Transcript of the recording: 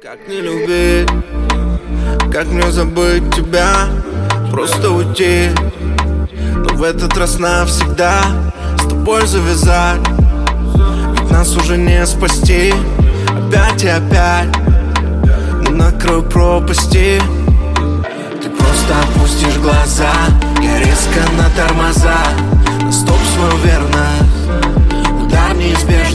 Как не любить, как мне забыть тебя, просто уйти, но в этот раз навсегда с тобой завязать. Ведь нас уже не спасти, опять и опять мы на краю пропасти. Ты просто опустишь глаза, я резко на тормоза, на стоп свою верность, удар неизбежен.